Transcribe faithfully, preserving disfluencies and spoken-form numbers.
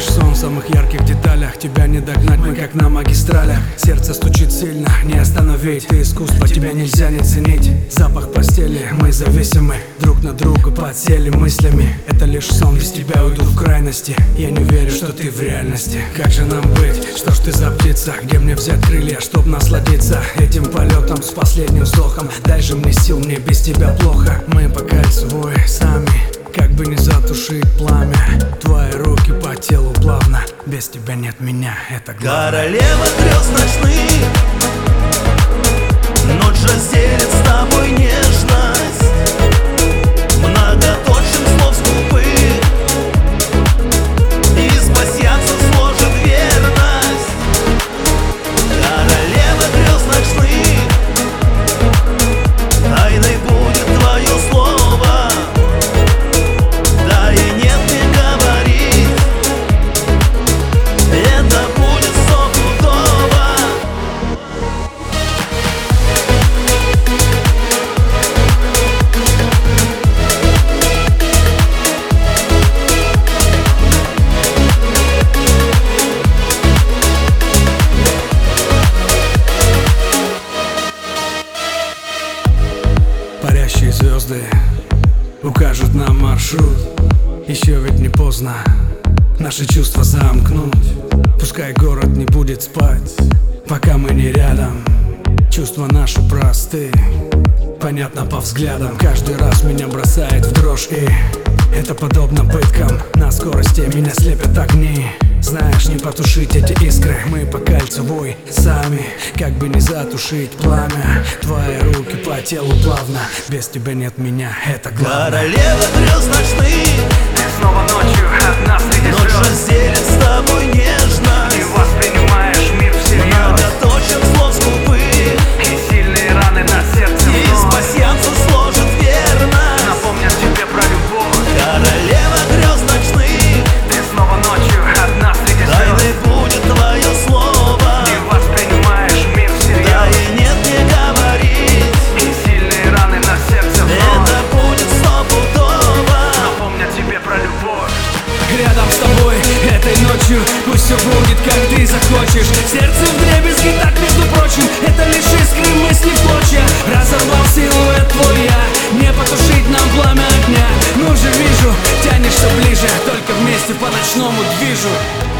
лишь сон в самых ярких деталях. Тебя не догнать, мы как на магистралях. Сердце стучит сильно, не остановить. Ты искусство, тебя нельзя не ценить. Запах постели, мы зависимы. Друг на друга подсели мыслями. Это лишь сон, без тебя уйду в крайности. Я не верю, что ты в реальности. Как же нам быть? Что ж ты за птица? Где мне взять крылья, чтоб насладиться этим полетом с последним вздохом? Дай же мне сил, мне без тебя плохо. Мы по кольцевой сами, как бы не затушить пламя. Твои руки по телу плавно. Без тебя нет меня, это главное. Королева грез ночных, ночь разделит с тобой нежность. Многоточным слов скупы, из пасьянца сложит верность. Королева грез ночных, тайной будет твое слово. Да и нет, не говори, это будет стопудово. Парящие звезды укажут нам маршрут. Еще ведь не поздно наши чувства замкнуть. Пускай город не будет спать, пока мы не рядом. Чувства наши просты, понятно по взглядам. Каждый раз меня бросает в дрожь, и это подобно пыткам. На скорости меня слепят огни. Знаешь, не потушить эти искры. Мы по кольцевой сами, как бы не затушить пламя. Твои руки по телу плавно. Без тебя нет меня, это главное. Королева грез ночных, Ты снова ночью одна среди ночь звезд. разделит с тобой нежность. Ты воспринимаешь мир всерьез. Многоточен слов скупы, И сильные раны на сердце из вновь пасьянца сложит верность. напомнят тебе про любовь. Королева грез ночных, Ты снова ночью одна среди тайной звезд. будет твое слово. Ты воспринимаешь мир Да всерьез. и нет, не говори, И сильные раны на сердце вновь это будет стопудово. напомнят тебе про любовь. Рядом с тобой этой ночью пусть все будет, как ты захочешь. Сердце вдребезги, так между прочим. Это лишь искры мысли в клочья. Разорвал силуэт твой я. Не потушить нам пламя огня. Ну же вижу, тянешься ближе. Только вместе по ночному движу.